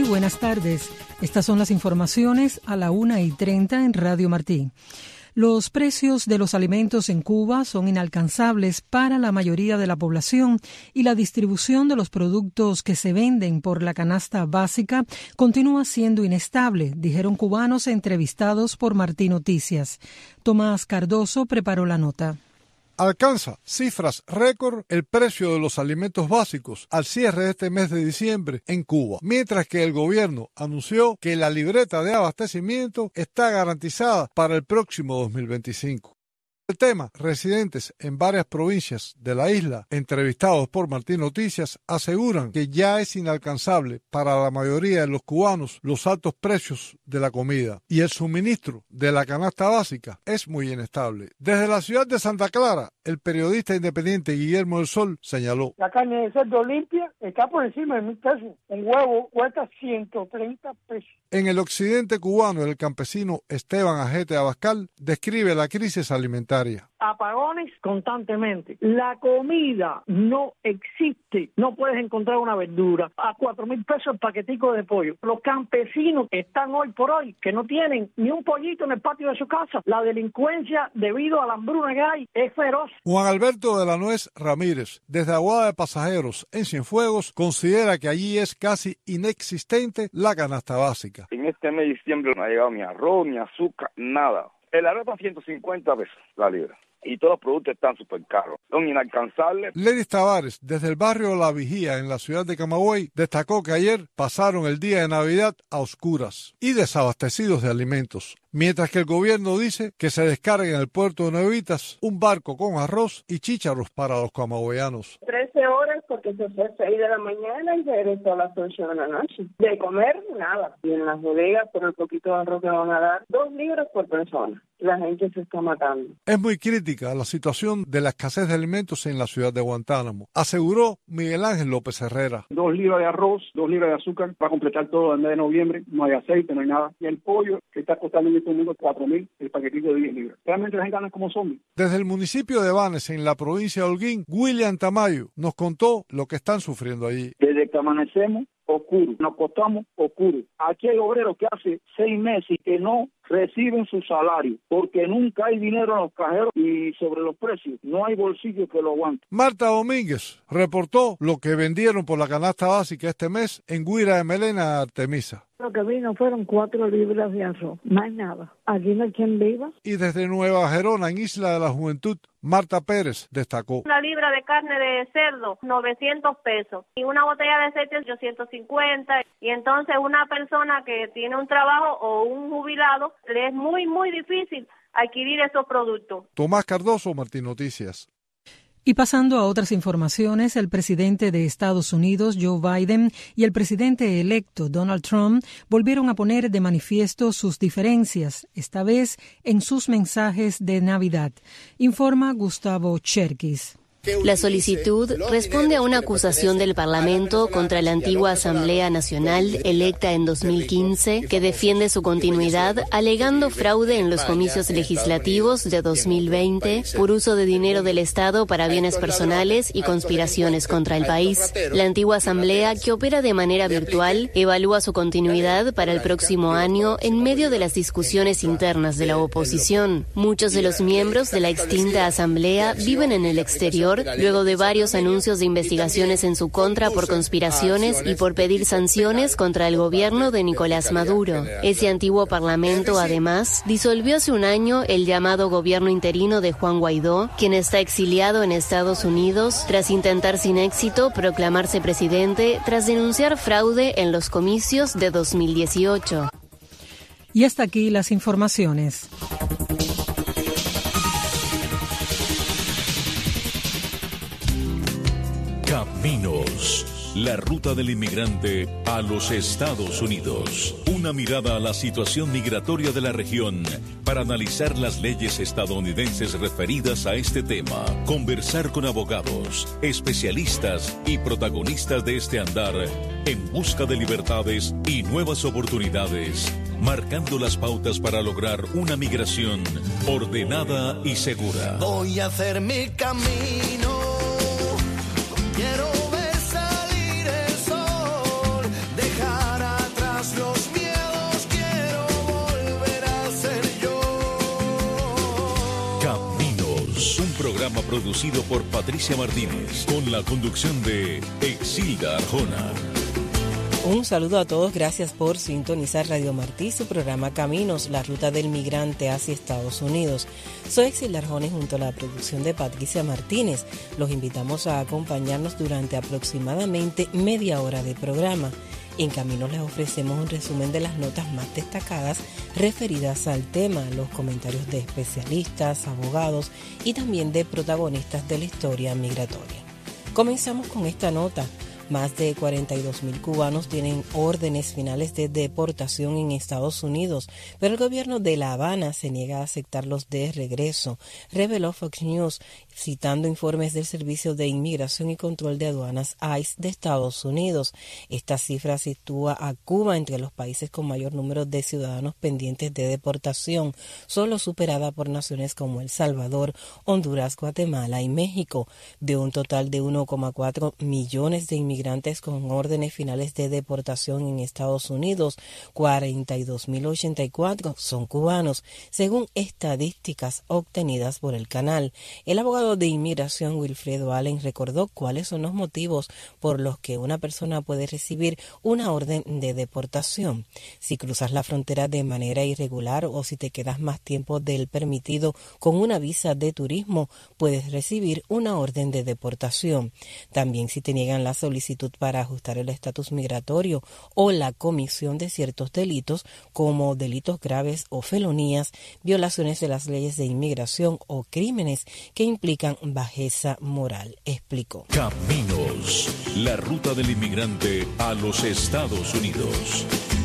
buenas tardes. Estas son las informaciones a la 1:30 en Radio Martí. Los precios de los alimentos en Cuba son inalcanzables para la mayoría de la población y la distribución de los productos que se venden por la canasta básica continúa siendo inestable, dijeron cubanos entrevistados por Martí Noticias. Tomás Cardoso preparó la nota. Alcanza cifras récord el precio de los alimentos básicos al cierre de este mes de diciembre en Cuba, mientras que el gobierno anunció que la libreta de abastecimiento está garantizada para el próximo 2025. El tema, residentes en varias provincias de la isla, entrevistados por Martí Noticias, aseguran que ya es inalcanzable para la mayoría de los cubanos los altos precios de la comida y el suministro de la canasta básica es muy inestable. Desde la ciudad de Santa Clara, el periodista independiente Guillermo del Sol señaló: la carne de cerdo limpia está por encima de 1,000 pesos. El huevo cuesta 130 pesos. En el occidente cubano, el campesino Esteban Ajete Abascal describe la crisis alimentaria. Apagones constantemente. La comida no existe. No puedes encontrar una verdura a 4,000 pesos el paquetico de pollo. Los campesinos están hoy por hoy que no tienen ni un pollito en el patio de su casa. La delincuencia, debido a la hambruna que hay, es feroz. Juan Alberto de la Nuez Ramírez, desde Aguada de Pasajeros, en Cienfuegos, considera que allí es casi inexistente la canasta básica. En este mes de diciembre no ha llegado ni arroz, ni azúcar, nada. El arroz está 150 pesos la libra. Y todos los productos están súper caros, son inalcanzables. Ledis Tavares, desde el barrio La Vigía, en la ciudad de Camagüey, destacó que ayer pasaron el día de Navidad a oscuras y desabastecidos de alimentos, mientras que el gobierno dice que se descarga en el puerto de Nuevitas un barco con arroz y chícharos para los camagüeyanos. 13 horas porque se fue a 6 de la mañana y se regresó a las 8 de la noche. De comer, nada. Y en las bodegas, por el poquito de arroz que van a dar, 2 libras por persona. La gente se está matando. Es muy crítica la situación de la escasez de alimentos en la ciudad de Guantánamo, aseguró Miguel Ángel López Herrera. 2 libras de arroz, 2 libras de azúcar para completar todo el mes de noviembre. No hay aceite, no hay nada. Y el pollo, que está costando en este momento 4,000, el paquetito de 10 libras. Realmente la gente anda como zombies. Desde el municipio de Banes, en la provincia de Holguín, William Tamayo nos contó lo que están sufriendo allí. Desde que amanecemos, oscuro. Nos acostamos, oscuro. Aquí hay obreros que hace 6 meses que no reciben su salario porque nunca hay dinero en los cajeros y sobre los precios no hay bolsillo que lo aguante. Marta Domínguez reportó lo que vendieron por la canasta básica este mes en Guira de Melena, Artemisa. Lo que vino fueron 4 libras de arroz, más nada. Aquí no hay quien viva. Y desde Nueva Gerona, en Isla de la Juventud, Marta Pérez destacó: una libra de carne de cerdo, 900 pesos. Y una botella de aceite, 850. Y entonces una persona que tiene un trabajo o un jubilado, le es muy, muy difícil adquirir esos productos. Tomás Cardoso, Martí Noticias. Y pasando a otras informaciones, el presidente de Estados Unidos, Joe Biden, y el presidente electo, Donald Trump, volvieron a poner de manifiesto sus diferencias, esta vez en sus mensajes de Navidad, informa Gustavo Cherkis. La solicitud responde a una acusación del Parlamento contra la antigua Asamblea Nacional, electa en 2015, que defiende su continuidad, alegando fraude en los comicios legislativos de 2020 por uso de dinero del Estado para bienes personales y conspiraciones contra el país. La antigua Asamblea, que opera de manera virtual, evalúa su continuidad para el próximo año en medio de las discusiones internas de la oposición. Muchos de los miembros de la extinta Asamblea viven en el exterior luego de varios anuncios de investigaciones en su contra por conspiraciones y por pedir sanciones contra el gobierno de Nicolás Maduro. Ese antiguo parlamento, además, disolvió hace un año el llamado gobierno interino de Juan Guaidó, quien está exiliado en Estados Unidos tras intentar sin éxito proclamarse presidente tras denunciar fraude en los comicios de 2018. Y hasta aquí las informaciones. Caminos, la ruta del inmigrante a los Estados Unidos. Una mirada a la situación migratoria de la región para analizar las leyes estadounidenses referidas a este tema. Conversar con abogados, especialistas y protagonistas de este andar en busca de libertades y nuevas oportunidades, marcando las pautas para lograr una migración ordenada y segura. Voy a hacer mi camino. Quiero ver salir el sol, dejar atrás producido por Patricia Martínez, con la conducción de Exilda Arjona. Un saludo a todos, gracias por sintonizar Radio Martí, su programa Caminos, la ruta del migrante hacia Estados Unidos. Soy Exilda Arjona y junto a la producción de Patricia Martínez, los invitamos a acompañarnos durante aproximadamente media hora de programa. En Caminos les ofrecemos un resumen de las notas más destacadas referidas al tema, los comentarios de especialistas, abogados y también de protagonistas de la historia migratoria. Comenzamos con esta nota. Más de 42,000 cubanos tienen órdenes finales de deportación en Estados Unidos, pero el gobierno de La Habana se niega a aceptarlos de regreso, reveló Fox News, citando informes del Servicio de Inmigración y Control de Aduanas ICE de Estados Unidos. Esta cifra sitúa a Cuba entre los países con mayor número de ciudadanos pendientes de deportación, solo superada por naciones como El Salvador, Honduras, Guatemala y México. De un total de 1,4 millones de inmigrantes con órdenes finales de deportación en Estados Unidos, 42,084 son cubanos, según estadísticas obtenidas por el canal. El abogado de inmigración Wilfredo Allen recordó cuáles son los motivos por los que una persona puede recibir una orden de deportación. Si cruzas la frontera de manera irregular o si te quedas más tiempo del permitido con una visa de turismo, puedes recibir una orden de deportación. También si te niegan la solicitud para ajustar el estatus migratorio o la comisión de ciertos delitos como delitos graves o felonías, violaciones de las leyes de inmigración o crímenes que implican bajeza moral, explicó. Caminos, la ruta del inmigrante a los Estados Unidos.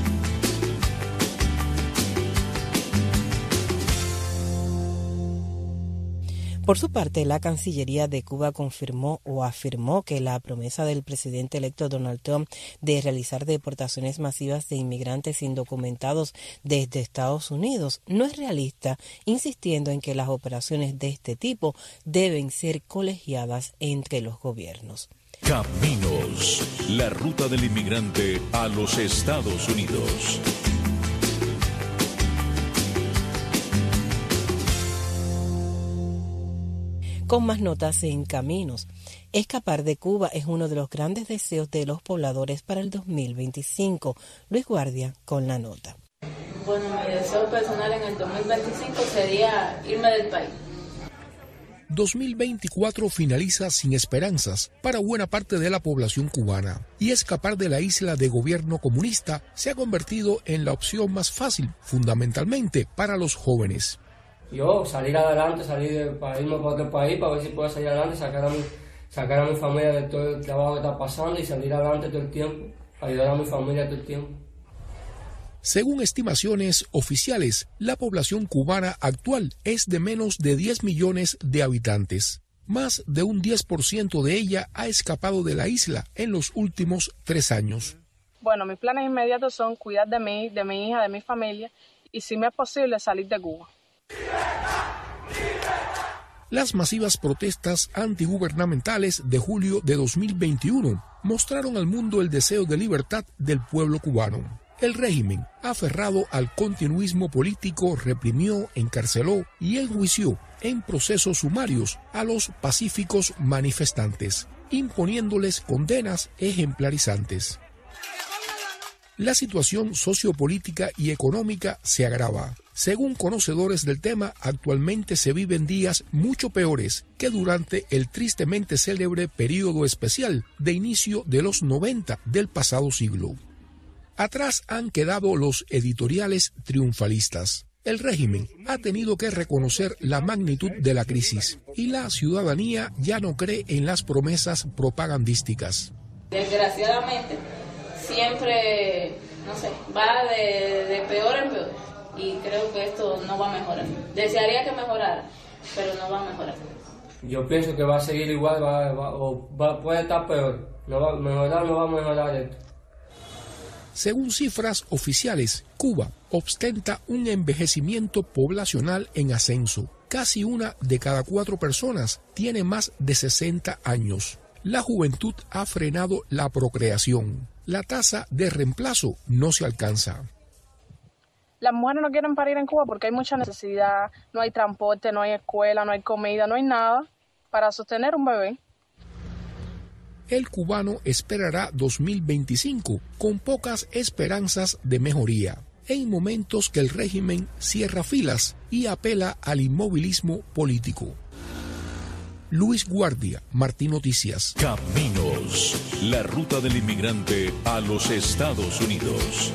Por su parte, la Cancillería de Cuba confirmó o afirmó que la promesa del presidente electo Donald Trump de realizar deportaciones masivas de inmigrantes indocumentados desde Estados Unidos no es realista, insistiendo en que las operaciones de este tipo deben ser colegiadas entre los gobiernos. Caminos, la ruta del inmigrante a los Estados Unidos. Con más notas en Caminos. Escapar de Cuba es uno de los grandes deseos de los pobladores para el 2025. Luis Guardia con la nota. Bueno, mi deseo personal en el 2025 sería irme del país. 2024 finaliza sin esperanzas para buena parte de la población cubana y escapar de la isla de gobierno comunista se ha convertido en la opción más fácil, fundamentalmente para los jóvenes. Yo salir adelante, para irme para otro país, para ver si puedo salir adelante, sacar a mi familia de todo el trabajo que está pasando y salir adelante todo el tiempo, ayudar a mi familia todo el tiempo. Según estimaciones oficiales, la población cubana actual es de menos de 10 millones de habitantes. Más de un 10% de ella ha escapado de la isla en los últimos 3 años. Bueno, mis planes inmediatos son cuidar de mi hija, de mi familia y si me es posible salir de Cuba. Las masivas protestas antigubernamentales de julio de 2021 mostraron al mundo el deseo de libertad del pueblo cubano. El régimen, aferrado al continuismo político, reprimió, encarceló y enjuició en procesos sumarios a los pacíficos manifestantes, imponiéndoles condenas ejemplarizantes. La situación sociopolítica y económica se agrava. Según conocedores del tema, actualmente se viven días mucho peores que durante el tristemente célebre período especial de inicio de los 90 del pasado siglo. Atrás han quedado los editoriales triunfalistas. El régimen ha tenido que reconocer la magnitud de la crisis y la ciudadanía ya no cree en las promesas propagandísticas. Desgraciadamente, siempre, va de peor en peor y creo que esto no va a mejorar. Desearía que mejorara, pero no va a mejorar. Yo pienso que va a seguir igual, puede estar peor. No va a mejorar esto. Según cifras oficiales, Cuba ostenta un envejecimiento poblacional en ascenso. Casi 1 de cada 4 personas tiene más de 60 años. La juventud ha frenado la procreación. La tasa de reemplazo no se alcanza. Las mujeres no quieren parir en Cuba porque hay mucha necesidad, no hay transporte, no hay escuela, no hay comida, no hay nada. para sostener un bebé. El cubano esperará 2025 con pocas esperanzas de mejoría, en momentos que el régimen cierra filas y apela al inmovilismo político. Luis Guardia, Martín Noticias. Caminos, la ruta del inmigrante a los Estados Unidos.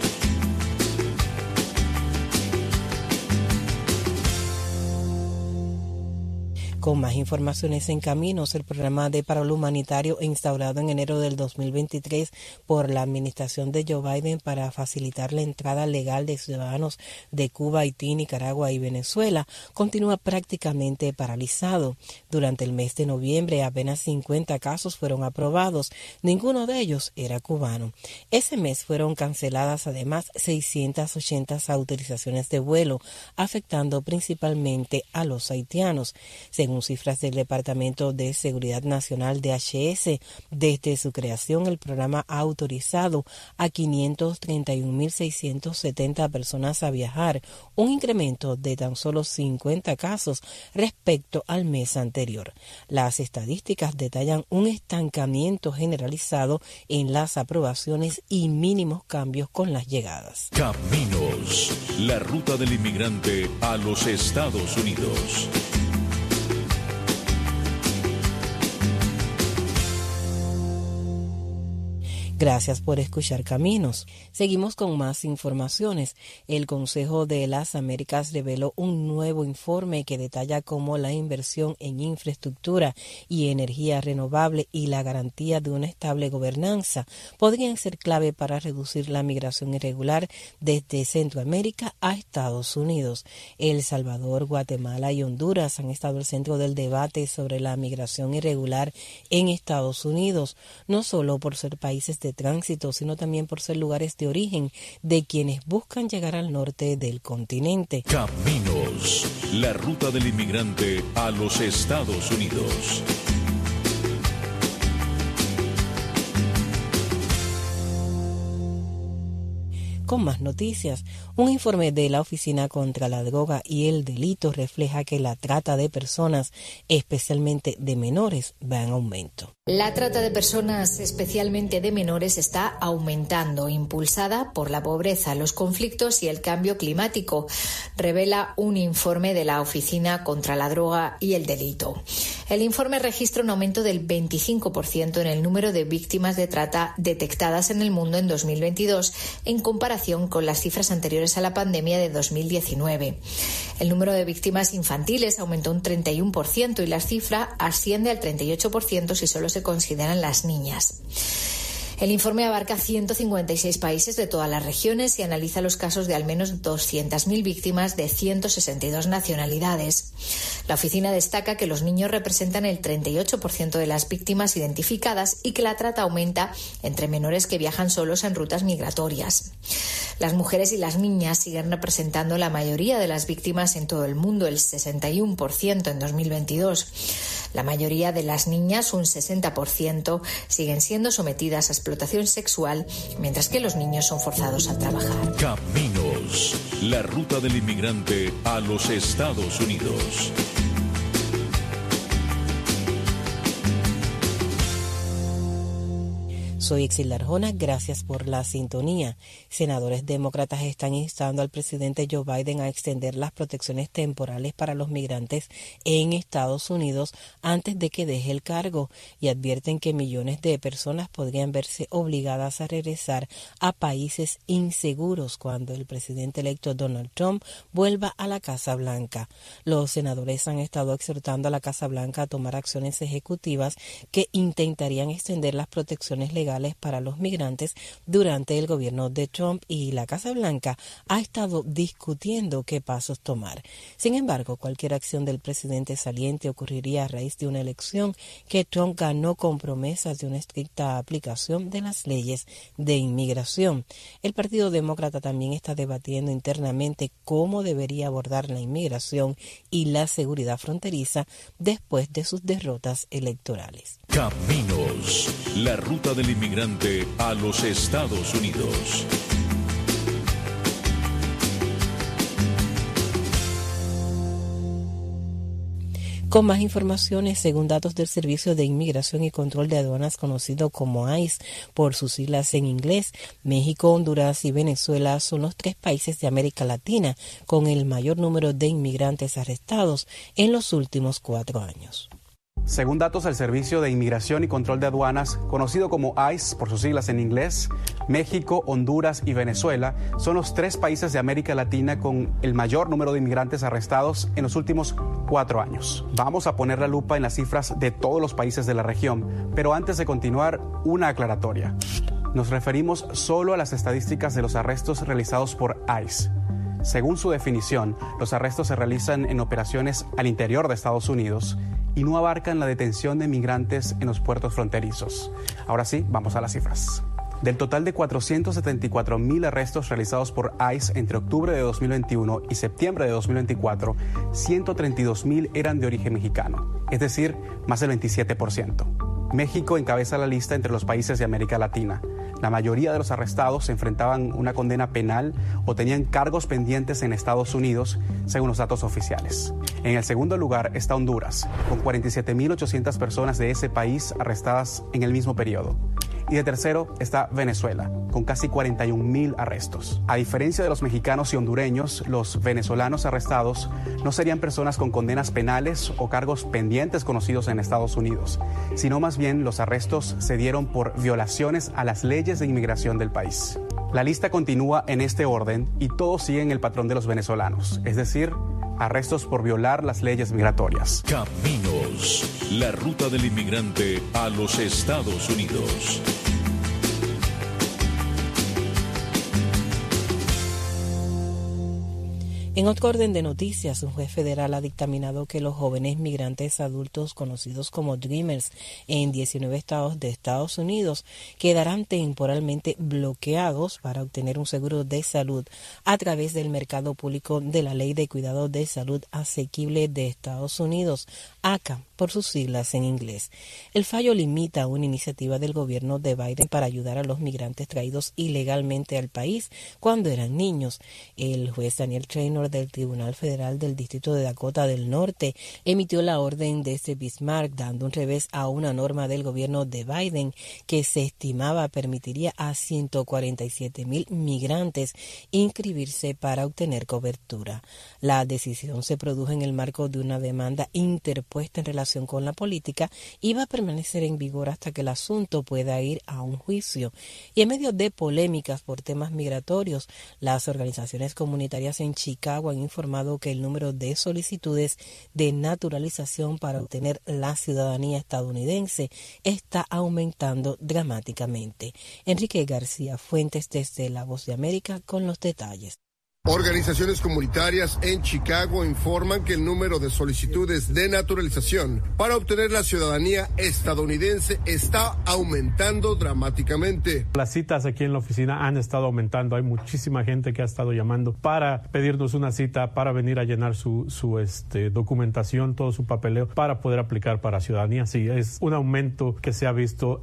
Con más informaciones en Caminos, el programa de paro humanitario instaurado en enero del 2023 por la administración de Joe Biden para facilitar la entrada legal de ciudadanos de Cuba, Haití, Nicaragua y Venezuela continúa prácticamente paralizado. Durante el mes de noviembre, apenas 50 casos fueron aprobados. Ninguno de ellos era cubano. Ese mes fueron canceladas además 680 autorizaciones de vuelo, afectando principalmente a los haitianos. Según cifras del Departamento de Seguridad Nacional DHS, desde su creación el programa ha autorizado a 531.670 personas a viajar, un incremento de tan solo 50 casos respecto al mes anterior. Las estadísticas detallan un estancamiento generalizado en las aprobaciones y mínimos cambios con las llegadas. Caminos, la ruta del inmigrante a los Estados Unidos. Gracias por escuchar Caminos. Seguimos con más informaciones. El Consejo de las Américas reveló un nuevo informe que detalla cómo la inversión en infraestructura y energía renovable y la garantía de una estable gobernanza podrían ser clave para reducir la migración irregular desde Centroamérica a Estados Unidos. El Salvador, Guatemala y Honduras han estado al centro del debate sobre la migración irregular en Estados Unidos, no solo por ser países de tránsito, sino también por ser lugares de origen de quienes buscan llegar al norte del continente. Caminos, la ruta del inmigrante a los Estados Unidos. Con más noticias, un informe de la Oficina contra la Droga y el Delito refleja que la trata de personas, especialmente de menores, va en aumento. La trata de personas, especialmente de menores, está aumentando, impulsada por la pobreza, los conflictos y el cambio climático, revela un informe de la Oficina contra la Droga y el Delito. El informe registra un aumento del 25% en el número de víctimas de trata detectadas en el mundo en 2022, en comparación con las cifras anteriores a la pandemia de 2019. El número de víctimas infantiles aumentó un 31% y la cifra asciende al 38% si solo se consideran las niñas. El informe abarca 156 países de todas las regiones y analiza los casos de al menos 200.000 víctimas de 162 nacionalidades. La oficina destaca que los niños representan el 38% de las víctimas identificadas y que la trata aumenta entre menores que viajan solos en rutas migratorias. Las mujeres y las niñas siguen representando la mayoría de las víctimas en todo el mundo, el 61% en 2022. La mayoría de las niñas, un 60%, siguen siendo sometidas a explotación sexual, mientras que los niños son forzados a trabajar. Caminos, la ruta del inmigrante a los Estados Unidos. Soy Exilda Arjona, gracias por la sintonía. Senadores demócratas están instando al presidente Joe Biden a extender las protecciones temporales para los migrantes en Estados Unidos antes de que deje el cargo y advierten que millones de personas podrían verse obligadas a regresar a países inseguros cuando el presidente electo Donald Trump vuelva a la Casa Blanca. Los senadores han estado exhortando a la Casa Blanca a tomar acciones ejecutivas que intentarían extender las protecciones legales para los migrantes durante el gobierno de Trump, y la Casa Blanca ha estado discutiendo qué pasos tomar. Sin embargo, cualquier acción del presidente saliente ocurriría a raíz de una elección que Trump ganó con promesas de una estricta aplicación de las leyes de inmigración. El Partido Demócrata también está debatiendo internamente cómo debería abordar la inmigración y la seguridad fronteriza después de sus derrotas electorales. Caminos, la ruta del inmigrante a los Estados Unidos. Con más informaciones, según datos del Servicio de Inmigración y Control de Aduanas, conocido como ICE por sus siglas en inglés, México, Honduras y Venezuela son los 3 países de América Latina con el mayor número de inmigrantes arrestados en los últimos 4 años. Según datos del Servicio de Inmigración y Control de Aduanas, conocido como ICE por sus siglas en inglés, México, Honduras y Venezuela son los 3 países de América Latina con el mayor número de inmigrantes arrestados en los últimos 4 años. Vamos a poner la lupa en las cifras de todos los países de la región, pero antes de continuar, una aclaratoria. Nos referimos solo a las estadísticas de los arrestos realizados por ICE. Según su definición, los arrestos se realizan en operaciones al interior de Estados Unidos y no abarcan la detención de migrantes en los puertos fronterizos. Ahora sí, vamos a las cifras. Del total de 474,000 arrestos realizados por ICE entre octubre de 2021 y septiembre de 2024, 132,000 eran de origen mexicano, es decir, más del 27%. México encabeza la lista entre los países de América Latina. La mayoría de los arrestados enfrentaban una condena penal o tenían cargos pendientes en Estados Unidos, según los datos oficiales. En el segundo lugar está Honduras, con 47,800 personas de ese país arrestadas en el mismo periodo. Y de tercero está Venezuela, con casi 41,000 arrestos. A diferencia de los mexicanos y hondureños, los venezolanos arrestados no serían personas con condenas penales o cargos pendientes conocidos en Estados Unidos, sino más bien los arrestos se dieron por violaciones a las leyes de inmigración del país. La lista continúa en este orden y todos siguen el patrón de los venezolanos, es decir, arrestos por violar las leyes migratorias. Caminos, la ruta del inmigrante a los Estados Unidos. En otro orden de noticias, un juez federal ha dictaminado que los jóvenes migrantes adultos conocidos como Dreamers en 19 estados de Estados Unidos quedarán temporalmente bloqueados para obtener un seguro de salud a través del mercado público de la Ley de Cuidado de Salud Asequible de Estados Unidos, ACA, por sus siglas en inglés. El fallo limita una iniciativa del gobierno de Biden para ayudar a los migrantes traídos ilegalmente al país cuando eran niños. El juez Daniel Traynor del Tribunal Federal del Distrito de Dakota del Norte emitió la orden desde Bismarck, dando un revés a una norma del gobierno de Biden que se estimaba permitiría a 147,000 migrantes inscribirse para obtener cobertura. La decisión se produjo en el marco de una demanda interpuesta en relación con la política y va a permanecer en vigor hasta que el asunto pueda ir a un juicio. Y en medio de polémicas por temas migratorios, las organizaciones comunitarias en Chicago han informado que el número de solicitudes de naturalización para obtener la ciudadanía estadounidense está aumentando dramáticamente. Enrique García Fuentes desde La Voz de América con los detalles. Organizaciones comunitarias en Chicago informan que el número de solicitudes de naturalización para obtener la ciudadanía estadounidense está aumentando dramáticamente. Las citas aquí en la oficina han estado aumentando. Hay muchísima gente que ha estado llamando para pedirnos una cita, para venir a llenar su documentación, todo su papeleo, para poder aplicar para ciudadanía. Sí, es un aumento que se ha visto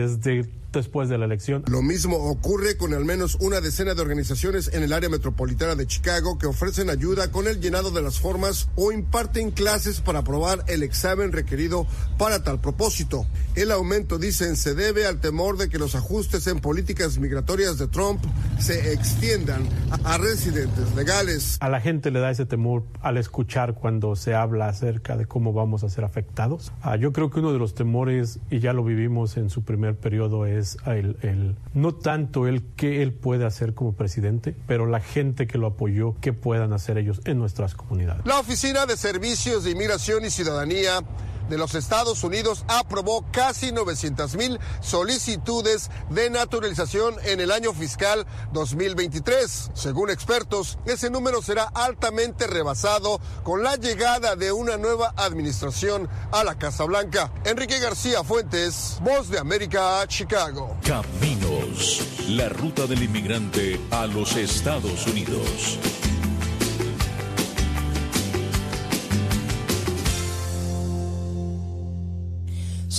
después de la elección. Lo mismo ocurre con al menos una decena de organizaciones en el área metropolitana de Chicago que ofrecen ayuda con el llenado de las formas o imparten clases para aprobar el examen requerido para tal propósito. El aumento, dicen, se debe al temor de que los ajustes en políticas migratorias de Trump se extiendan a residentes legales. A la gente le da ese temor al escuchar cuando se habla acerca de cómo vamos a ser afectados. Yo creo que uno de los temores, y ya lo vivimos en su primer periodo, es no tanto el que él puede hacer como presidente, pero la gente que lo apoyó, que puedan hacer ellos en nuestras comunidades. La Oficina de Servicios de Inmigración y Ciudadanía de los Estados Unidos aprobó casi 900,000 solicitudes de naturalización en el año fiscal 2023. Según expertos, ese número será altamente rebasado con la llegada de una nueva administración a la Casa Blanca. Enrique García Fuentes, Voz de América, Chicago. Caminos, la ruta del inmigrante a los Estados Unidos.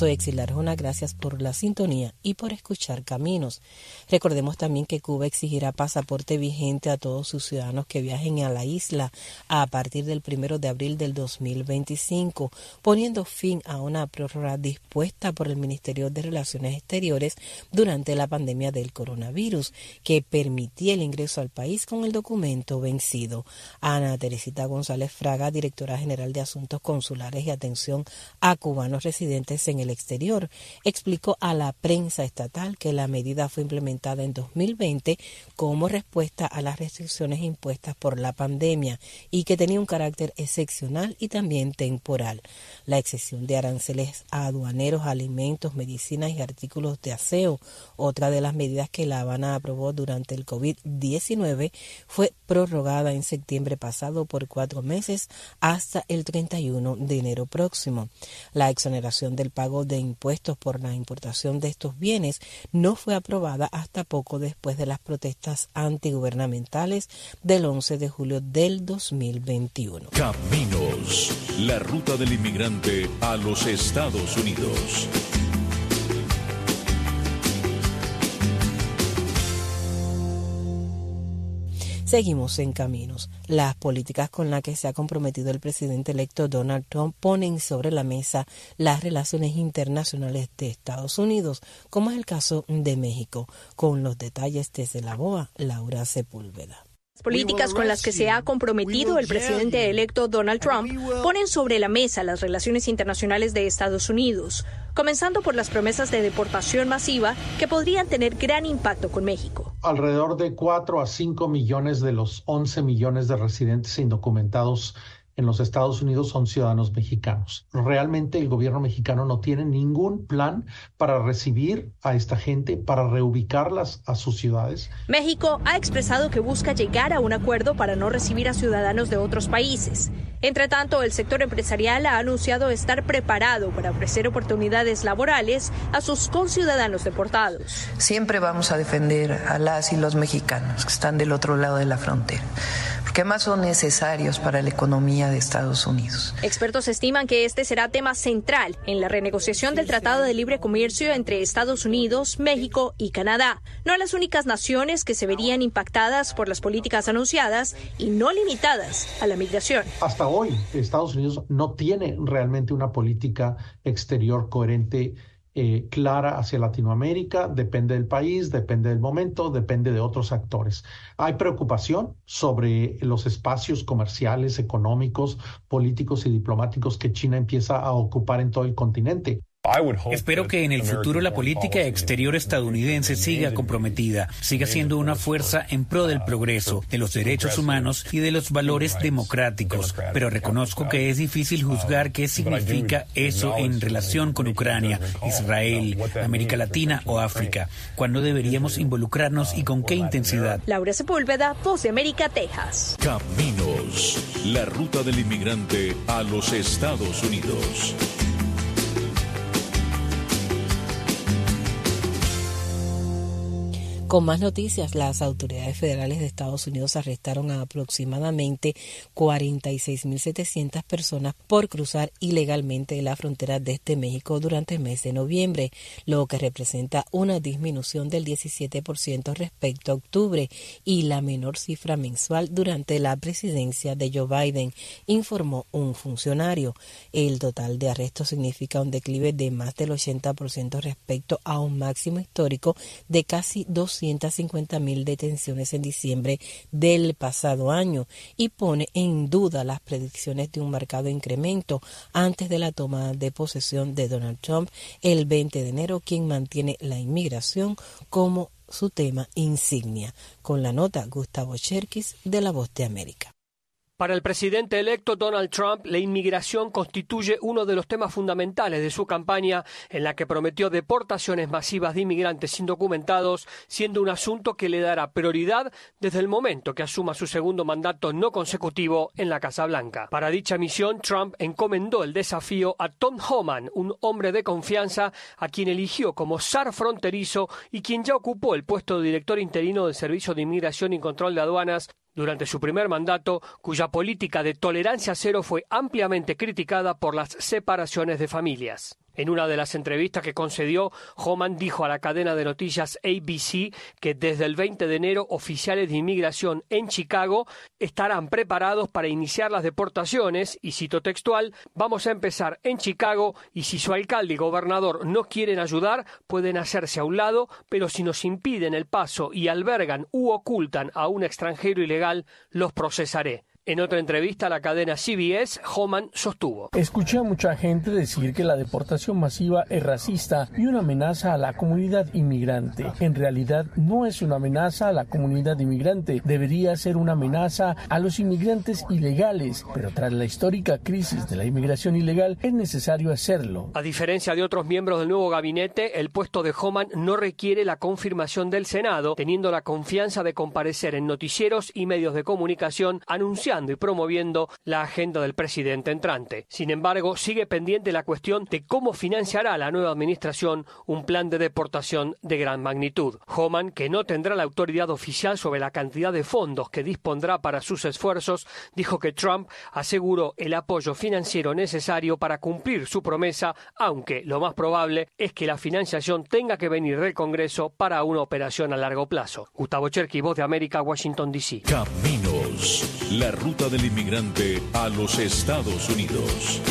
Soy Exila Arjona, gracias por la sintonía y por escuchar Caminos. Recordemos también que Cuba exigirá pasaporte vigente a todos sus ciudadanos que viajen a la isla a partir del 1 de abril del 2025, poniendo fin a una prórroga dispuesta por el Ministerio de Relaciones Exteriores durante la pandemia del coronavirus, que permitía el ingreso al país con el documento vencido. Ana Teresita González Fraga, directora general de Asuntos Consulares y Atención a Cubanos Residentes en el Exterior, explicó a la prensa estatal que la medida fue implementada en 2020 como respuesta a las restricciones impuestas por la pandemia y que tenía un carácter excepcional y también temporal. La exención de aranceles a aduaneros, alimentos, medicinas y artículos de aseo, otra de las medidas que La Habana aprobó durante el COVID-19, fue prorrogada en septiembre pasado por 4 meses hasta el 31 de enero próximo. La exoneración del pago de impuestos por la importación de estos bienes no fue aprobada hasta poco después de las protestas antigubernamentales del 11 de julio del 2021. Caminos, la ruta del inmigrante a los Estados Unidos. Seguimos en Caminos. Las políticas con las que se ha comprometido el presidente electo Donald Trump ponen sobre la mesa las relaciones internacionales de Estados Unidos, como es el caso de México. Con los detalles desde la BOA, Laura Sepúlveda. Las políticas con las que se ha comprometido el presidente electo Donald Trump ponen sobre la mesa las relaciones internacionales de Estados Unidos, comenzando por las promesas de deportación masiva que podrían tener gran impacto con México. Alrededor de 4 a 5 millones de los 11 millones de residentes indocumentados en los Estados Unidos son ciudadanos mexicanos. Realmente el gobierno mexicano no tiene ningún plan para recibir a esta gente, para reubicarlas a sus ciudades. México ha expresado que busca llegar a un acuerdo para no recibir a ciudadanos de otros países. Entre tanto, el sector empresarial ha anunciado estar preparado para ofrecer oportunidades laborales a sus conciudadanos deportados. Siempre vamos a defender a las y los mexicanos que están del otro lado de la frontera, porque además son necesarios para la economía de Estados Unidos. Expertos estiman que este será tema central en la renegociación del Tratado de Libre Comercio entre Estados Unidos, México y Canadá, no las únicas naciones que se verían impactadas por las políticas anunciadas y no limitadas a la migración. Hasta hoy, Estados Unidos no tiene realmente una política exterior coherente clara hacia Latinoamérica. Depende del país, depende del momento, depende de otros actores. Hay preocupación sobre los espacios comerciales, económicos, políticos y diplomáticos que China empieza a ocupar en todo el continente. Espero que en el futuro la política exterior estadounidense siga comprometida, siga siendo una fuerza en pro del progreso, de los derechos humanos y de los valores democráticos. Pero reconozco que es difícil juzgar qué significa eso en relación con Ucrania, Israel, América Latina o África. ¿Cuándo deberíamos involucrarnos y con qué intensidad? Laura Sepúlveda, Voz de América, Texas. Caminos, la ruta del inmigrante a los Estados Unidos. Con más noticias, las autoridades federales de Estados Unidos arrestaron a aproximadamente 46.700 personas por cruzar ilegalmente la frontera desde México durante el mes de noviembre, lo que representa una disminución del 17% respecto a octubre y la menor cifra mensual durante la presidencia de Joe Biden, informó un funcionario. El total de arrestos significa un declive de más del 80% respecto a un máximo histórico de casi 250.000 detenciones en diciembre del pasado año y pone en duda las predicciones de un marcado incremento antes de la toma de posesión de Donald Trump el 20 de enero, quien mantiene la inmigración como su tema insignia. Con la nota, Gustavo Cherkis, de La Voz de América. Para el presidente electo Donald Trump, la inmigración constituye uno de los temas fundamentales de su campaña, en la que prometió deportaciones masivas de inmigrantes indocumentados, siendo un asunto que le dará prioridad desde el momento que asuma su segundo mandato no consecutivo en la Casa Blanca. Para dicha misión, Trump encomendó el desafío a Tom Homan, un hombre de confianza a quien eligió como zar fronterizo y quien ya ocupó el puesto de director interino del Servicio de Inmigración y Control de Aduanas durante su primer mandato, cuya política de tolerancia cero fue ampliamente criticada por las separaciones de familias. En una de las entrevistas que concedió, Homan dijo a la cadena de noticias ABC que desde el 20 de enero oficiales de inmigración en Chicago estarán preparados para iniciar las deportaciones y, cito textual, vamos a empezar en Chicago y si su alcalde y gobernador no quieren ayudar, pueden hacerse a un lado, pero si nos impiden el paso y albergan u ocultan a un extranjero ilegal, los procesaré. En otra entrevista a la cadena CBS, Homan sostuvo: escuché a mucha gente decir que la deportación masiva es racista y una amenaza a la comunidad inmigrante. En realidad no es una amenaza a la comunidad inmigrante, debería ser una amenaza a los inmigrantes ilegales, pero tras la histórica crisis de la inmigración ilegal es necesario hacerlo. A diferencia de otros miembros del nuevo gabinete, el puesto de Homan no requiere la confirmación del Senado, teniendo la confianza de comparecer en noticieros y medios de comunicación anunciando y promoviendo la agenda del presidente entrante. Sin embargo, sigue pendiente la cuestión de cómo financiará la nueva administración un plan de deportación de gran magnitud. Homan, que no tendrá la autoridad oficial sobre la cantidad de fondos que dispondrá para sus esfuerzos, dijo que Trump aseguró el apoyo financiero necesario para cumplir su promesa, aunque lo más probable es que la financiación tenga que venir del Congreso para una operación a largo plazo. Gustavo Cherky, Voz de América, Washington, D.C. Caminos. La ruta del inmigrante a los Estados Unidos.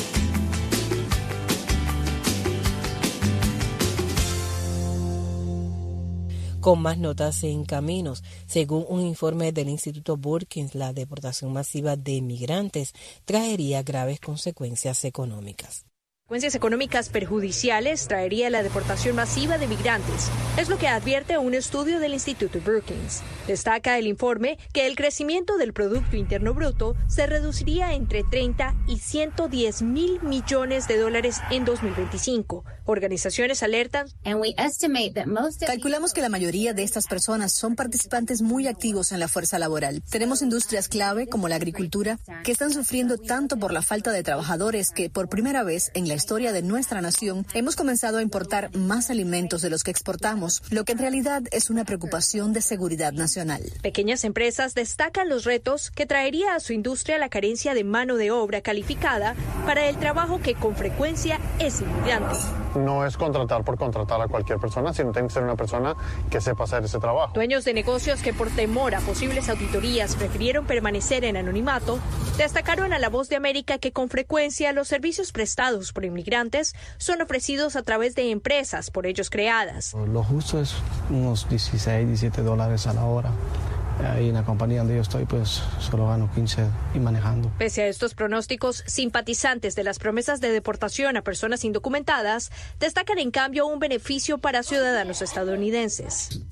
Con más notas en Caminos. Según un informe del Instituto Brookings, la deportación masiva de inmigrantes traería graves consecuencias económicas. Consecuencias económicas perjudiciales traería la deportación masiva de migrantes. Es lo que advierte un estudio del Instituto Brookings. Destaca el informe que el crecimiento del Producto Interno Bruto se reduciría entre 30 y 110 mil millones de dólares en 2025. Organizaciones alertan. Calculamos que la mayoría de estas personas son participantes muy activos en la fuerza laboral. Tenemos industrias clave como la agricultura que están sufriendo tanto por la falta de trabajadores que por primera vez en la historia de nuestra nación hemos comenzado a importar más alimentos de los que exportamos, lo que en realidad es una preocupación de seguridad nacional. Pequeñas empresas destacan los retos que traería a su industria la carencia de mano de obra calificada para el trabajo que con frecuencia es inmigrante. No es contratar por contratar a cualquier persona, sino tiene que ser una persona que sepa hacer ese trabajo. Dueños de negocios que por temor a posibles auditorías prefirieron permanecer en anonimato, destacaron a La Voz de América que con frecuencia los servicios prestados por inmigrantes son ofrecidos a través de empresas por ellos creadas. Lo justo es unos 16, 17 dólares a la hora. Ahí en la compañía donde yo estoy, pues solo gano 15 y manejando. Pese a estos pronósticos, simpatizantes de las promesas de deportación a personas indocumentadas destacan en cambio un beneficio para ciudadanos estadounidenses.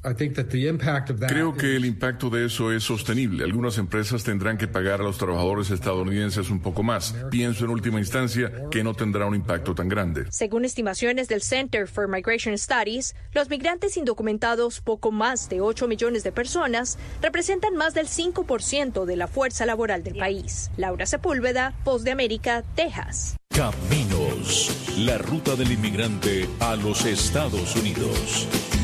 Creo que el impacto de eso es sostenible. Algunas empresas tendrán que pagar a los trabajadores estadounidenses un poco más. Pienso en última instancia que no tendrá un impacto tan grande. Según estimaciones del Center for Migration Studies, los migrantes indocumentados, poco más de 8 millones de personas, representan más del 5% de la fuerza laboral del país. Laura Sepúlveda, Voz de América, Texas. Caminos. La ruta del inmigrante a los Estados Unidos.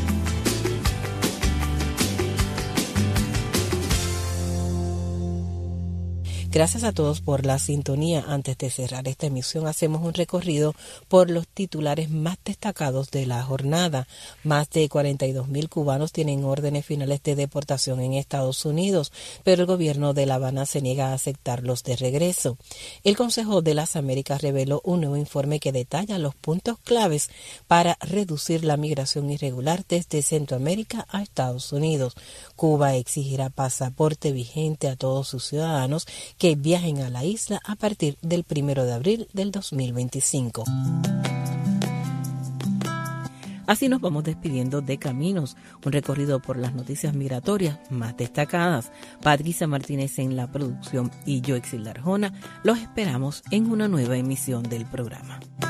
Gracias a todos por la sintonía. Antes de cerrar esta emisión, hacemos un recorrido por los titulares más destacados de la jornada. Más de 42,000 cubanos tienen órdenes finales de deportación en Estados Unidos, pero el gobierno de La Habana se niega a aceptarlos de regreso. El Consejo de las Américas reveló un nuevo informe que detalla los puntos claves para reducir la migración irregular desde Centroamérica a Estados Unidos. Cuba exigirá pasaporte vigente a todos sus ciudadanos que viajen a la isla a partir del 1 de abril del 2025. Así nos vamos despidiendo de Caminos, un recorrido por las noticias migratorias más destacadas. Patricia Martínez en la producción y yo, Exilda Arjona, los esperamos en una nueva emisión del programa.